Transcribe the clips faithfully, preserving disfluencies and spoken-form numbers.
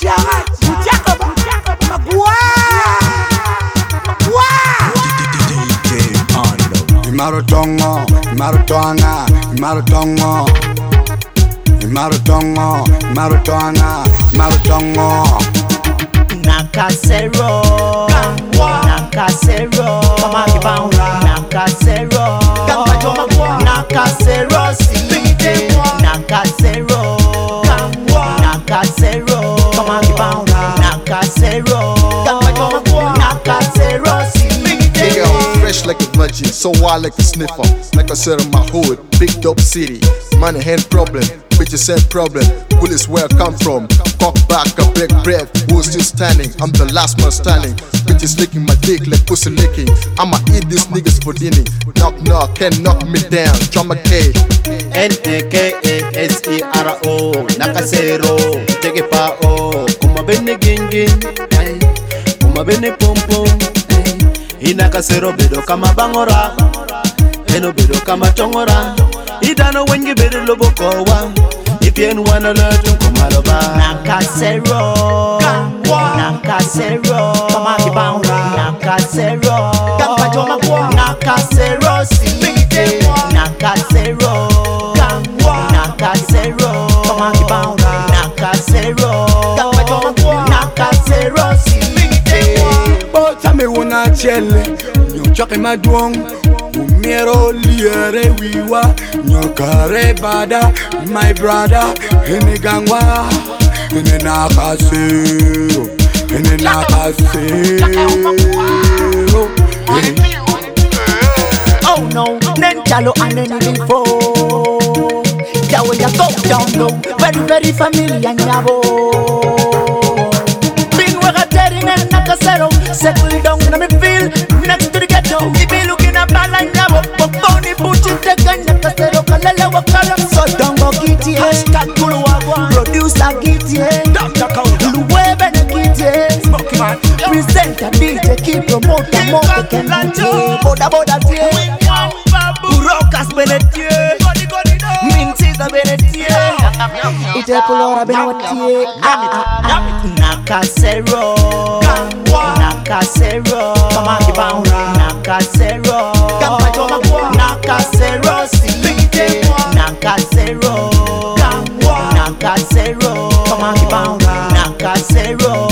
Tiarat, Jacob, Magua, Magua. Imarotongo, Imarotonga, Imarotongo, Imarotongo, Imarotonga, Imarotongo. Nakasero, Nakasero, Nakasero, Nakasero, City, Nakasero, Nakasero, Nakasero, Nakasero, City. Fresh like a virgin, so wild like a sniffer. Like I said in my hood, big dope city. Money hand problem, bitches hand problem. Bullets where I come from. Cock back, a big breath. Who's still standing? I'm the last man standing. Bitches licking my dick like pussy licking. I'ma eat these niggas for dinner. Knock knock, can't knock me down. Drama K. N A K A S E R O Nakasero, take pa o. Kuma bene gingin, kuma bene pom pom. Inakasero bedo kama bangora, eno bedo kama chongora. Idano wengi bedo lobo kowa. If you wanna learn to come out Nakasero, Nakasero, Nakasero, Nakasero, City, Nakasero, Nakasero, Nakasero, Nakasero, City. Bota me una chele, nyochoke madwong. Umero liere wiwa, nyokare bada, my brother, ene gangwa, ene nakasero, ene nakasero. Oh no, Nenchalo and then before. That way you go down low, very very familiar nyabo. Been work at Terry and Nakasero, settle down in me feel next to the ghetto. If you looking at my line now, but Bonnie Butchie take a Nakasero, Kalele Wakala, so don't go get it. Hashtag Kuluwa, producer get it. Doctor Kaunda, Luwe Bene get it. Smoky Man, presenter D J, keep promoter, more can do it. Boda Boda Tie, Urokas Benetie, Mintiza Benetie, Ite Pulora Benetie, Nakasero, Nakasero, Nakasero, Nakasero, City, Nakasero, Nakasero, Nakasero,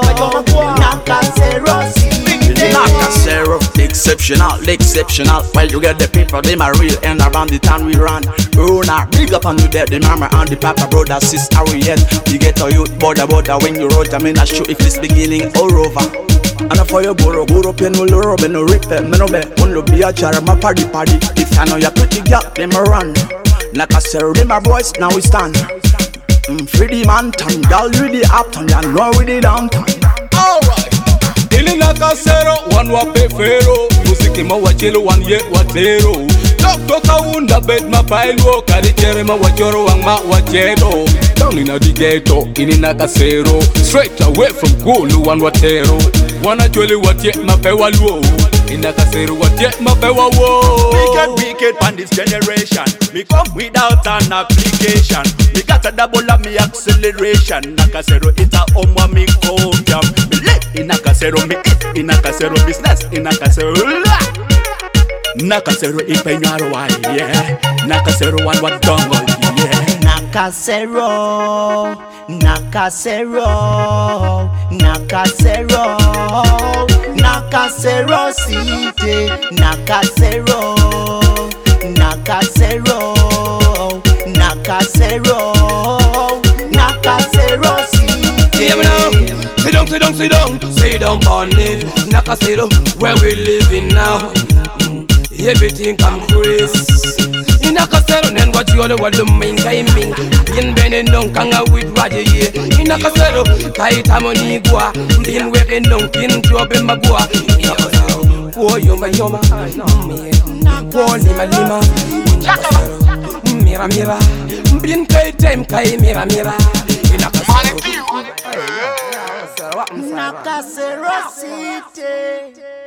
Nakasero, City. Nakasero, exceptional, exceptional. Well, you get the people, them are real, and around the town we run. Oh, now, big up on you there, the mama and the papa, brother, sister, we yet. You get a youth, border, border, when you roll, I mean, I show if it's beginning all over. And for your boro, boro, pen, will rub, and no rip, and no bet, only be a jar, my party, party. If I know you're pretty girl, them a run. Nakasero, them a voice, now we stand. Mm, Freddie man, turn, girl, with the uptown, you know with the downtown. Alright. Ili Nakasero, one wape fero. Musiki ma wachelo, one ye watero. Doctor Kaunda bed ma bailo. Karichere ma wachoro, wang ma wachero. Down in the ghetto, ili Nakasero. Straight away from Gulu, one watero. Wana chole watye ma pewa luo. In Nakasero watye ma pewa wo. Wicked, wicked on this generation. Me come without an application. Me got a double of me acceleration. Nakasero it's a home me come. Me live in Nakasero, me eat in Nakasero business in Nakasero. Nakasero in Peñarwa, yeah. Nakasero one what done, yeah. Nakasero, Nakasero, Nakasero, Nakasero City, Nakasero, Nakasero, Nakasero, Nakasero City. Yeah, me now. Sit down, sit down, sit down, sit down, Bonnie. Nakasero, where we living now. Everything come crazy. In Nakasero, then what you all want to mean, I mean. In Benin, don't come out with Raja, yeah. In Nakasero, Kaita Monigua, in working, don't kin job in Magua. Oh, Yoma Yoma, oh, Lima Lima, Mira Mira, Bin Kai Time Kai Mira Mira. In Nakasero, Nakasero City.